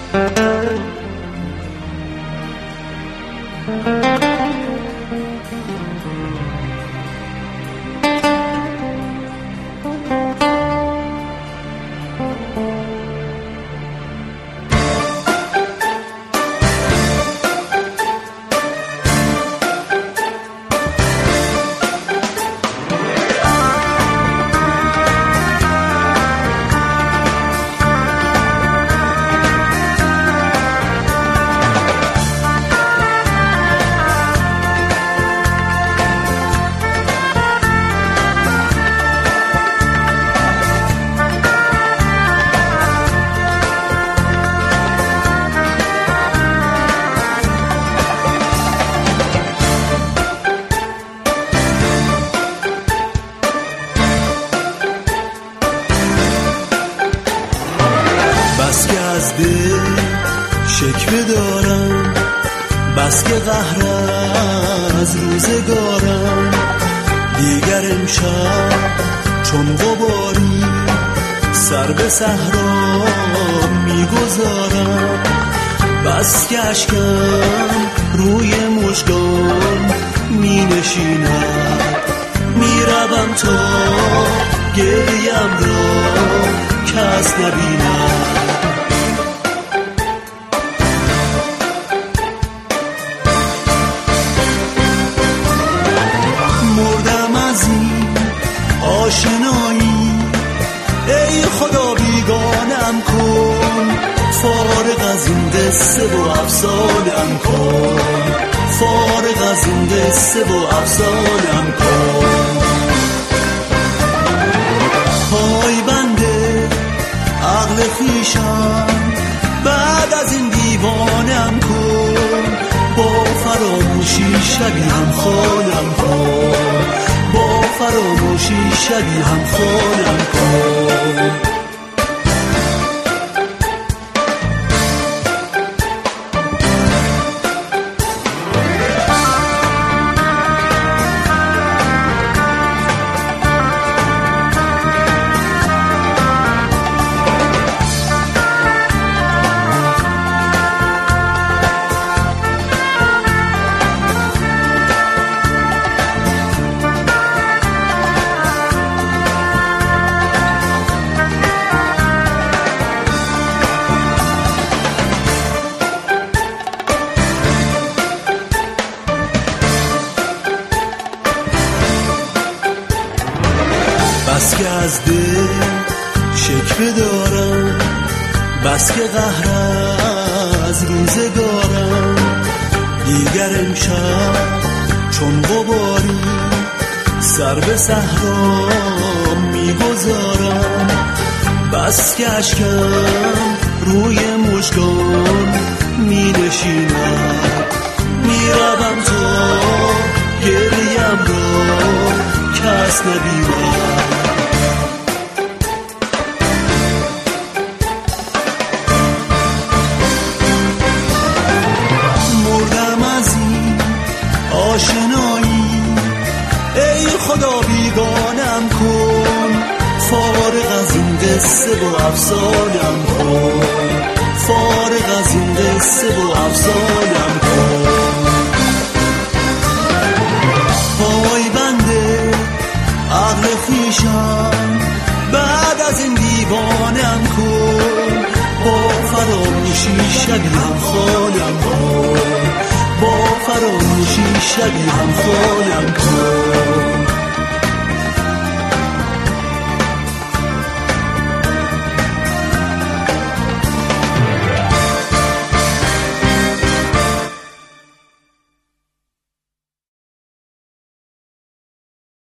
بس که از دل شکوه دارم، بس که قهر از روزگارم، دیگر امشب چون غباری سر به صحرا میگذارم. بس که اشکم روی مژگان می نشیند، میروم تا گریم را کس نبیند. مردم از این آشنایی، ای خدا بیگانم کن، فارغ از این قصه و افسانم کن، فارغ از این قصه و افسانم کن. پای بنده عقل خویشم، بعد از این دیوانم کن، با فراموشی شبی هم خانم کن، با فراموشی شبی هم خانم کن. بس که از دل شکوه دارم، بس که قهر از روزگارم، دیگر امشب چون غباری سر به صحرا میگذارم. بس که اشکم روی مژگان می نشیند، میروم تا گریم را کس نبیند. مردم از این آشنایی، ای خدا بیگانم کن، فارغ از این قصه و افسانم کن، فارغ از این قصه و افسانم کن. پای بنده عقل خویشم، بعد از این دیوانم کن، با فراموشی شبی هم خانم کن، با فراموشی شبی هم خانم کن.